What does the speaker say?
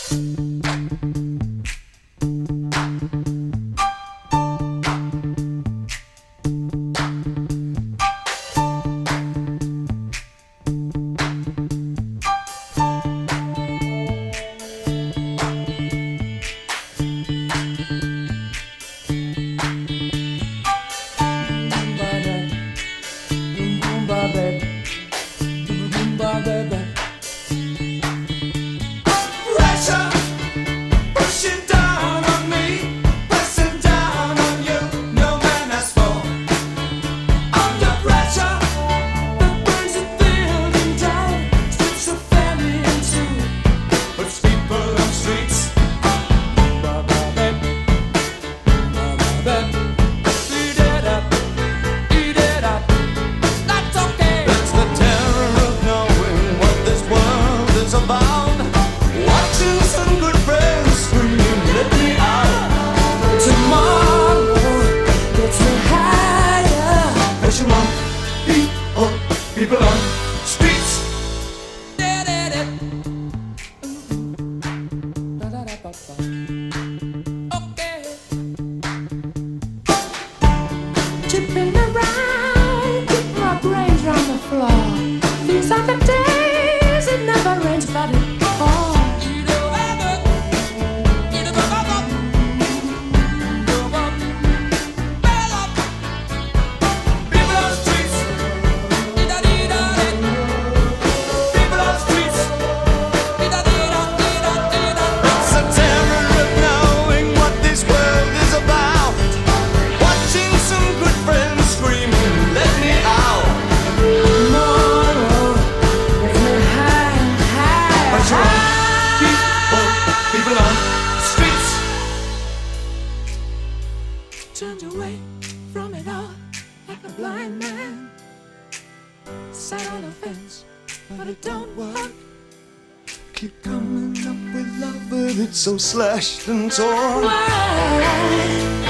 People on streets. Okay. Chipping around, keep my brains round the floor. These are the days it never rains, but it falls. Turned away from it all like a blind man. Sat on the fence, but it don't work. Keep coming up with love, but it's so slashed and torn. Why?